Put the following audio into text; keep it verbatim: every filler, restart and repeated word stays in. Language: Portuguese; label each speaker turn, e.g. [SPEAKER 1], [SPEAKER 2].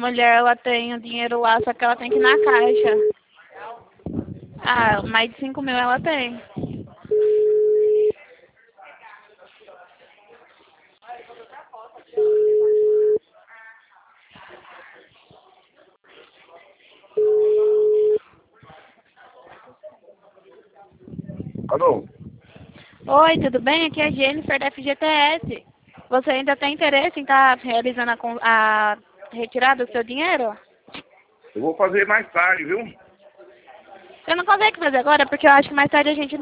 [SPEAKER 1] mulher, ela tem o dinheiro lá, só que ela tem que ir na caixa. Ah, mais de cinco mil ela tem.
[SPEAKER 2] Alô?
[SPEAKER 1] Oi, tudo bem? Aqui é a Jennifer da F G T S. Você ainda tem interesse em estar realizando a, con- a retirada do seu dinheiro?
[SPEAKER 2] Eu vou fazer mais tarde, viu?
[SPEAKER 1] Você não consegue fazer agora, porque eu acho que mais tarde a gente